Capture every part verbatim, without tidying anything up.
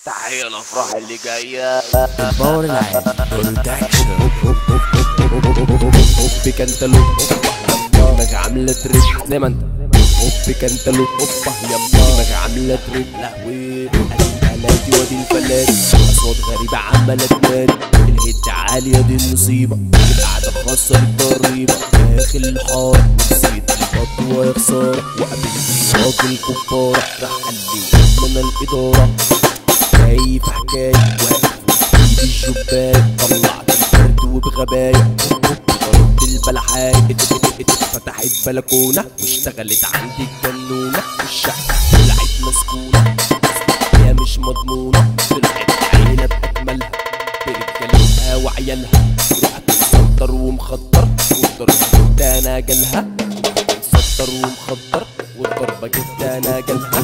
تحية الأفراح اللي جاية. الباور العالي برودكشن. اوبي كانتالوب دماغ عاملة تريب زي ما انت. اوبي كانتالوب دماغ عاملة تريب. لهوي الالاتي وادي الفلات، اصوات غريبة عمالة تنادي. الهيت عالية دي المصيبة، القعدة خاصة بالضريبة. داخل الحارة ونسيت الخطوة يا خسارة، وقابلت راجل كبارة راح قال لي من الإدارة جاي في حكاية. واقف في الجباية طلعت الفرد وبغباية، ضربت البلحاية فتحت بلكونة واشتغلت عندي الجنونة. الشقة طلعت مسكونة هي مش مضمونة، طلعت عيلة بأكملها برجالتها وعيالها. مسطر ومخطر والضربة جت انا جالها، مسطر ومخطر والضربة جت انا جالها.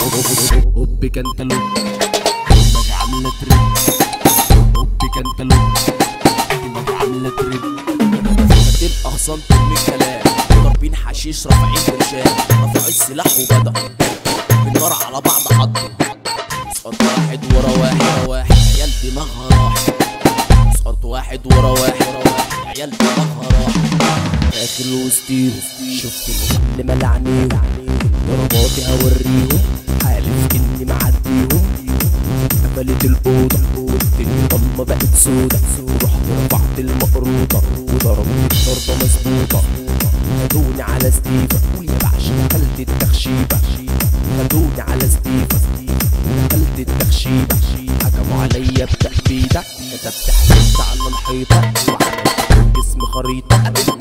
اوبي كانتالوب دماغ عاملة تريب. اوبي كانتالوب دماغ عاملة تريب. فاتين اغصان ترمي كلام، ضاربين حشيش رافعين برشام. رفعوا السلاح وبدأ بالنار على بعض حطوا. سقط واحد ورا واحد واحد عيال دماغها راحت. سقط واحد ورا واحد عيال دماغها راحت. داخل وسطيهم شفت اللي ملعنيهم، ضرباتي هوريهم حالف اني معديهم. قفلت الأوضة الضلمة بقت سودا، رحت رفعت المقروطة وضربت الضربة مظبوطة. خدوني على ستيفا والبعش دخلت التخشيبة. خدوني على ستيفا دخلت التخشيبة. حكموا عليا بتأبيدة، كتبت حكمت على الحيطة وعملت جسم خريطة.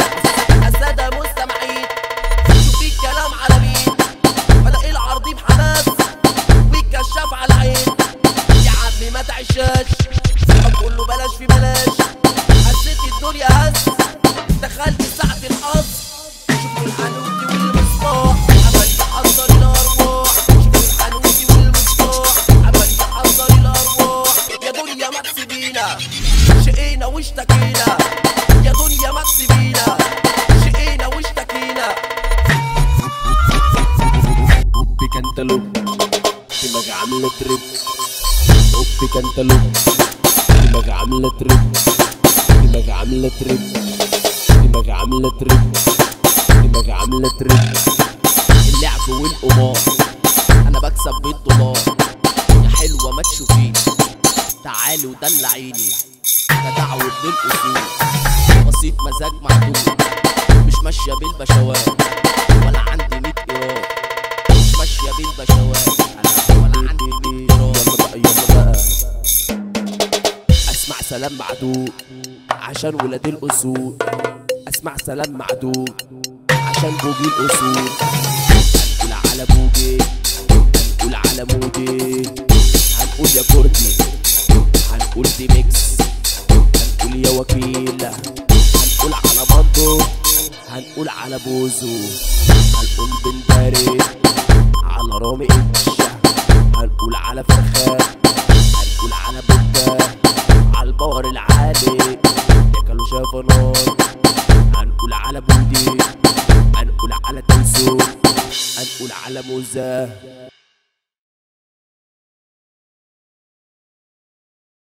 السادة مستمعين شوف في الكلام على مين، بلاقي العرضي بحماس والكشاف على عين. يا عمي ما تعشاش سيبك كله بلاش في بلاش. حسيت الدنيا هز دخلت ساعة الحظ. شوفوا الحنوتي والمصباح عمال يحضر الأرواح. شوفوا الحنوتي والمصباح عمال يحضر الأرواح. يا دنيا ما تسيبينا شقينا واشتكينا، يا دنيا ما تسيبينا شقينا واشتكينا. اوبي كانتالوب دماغ عاملة تريب. اوبي كانتالوب دماغ عاملة تريب. دماغ عاملة تريب. دماغ عاملة تريب. دماغ عاملة تريب. اللعب والقمار انا بكسب بالدولار. يا حلوة ما تشوفيني تعالي ودلعيني، كتعود للأصول بسيط مزاج معدود. مش ماشية بالبشوات ولا عندي ميت إيراد. مش ماشية بالبشوات ولا عندي ميت إيراد. يلا بقى يلا بقى اسمع سلام معدود عشان ولاد الأصول. اسمع سلام معدود عشان بوجي الأصول. هنقول على بوجي، هنقول على مودي، هنقول يا كردي، هنقول دي ميكس، هنقول يا وكيل، هنقول على بندو، هنقول على بوزو، هنقول بن بارد، على رامي اتش، هنقول على فرخان، هنقول على بوتا، على الباور العالي ياكلوا شافنار، هنقول على بودي، هنقول على تنسو، هنقول على موزة.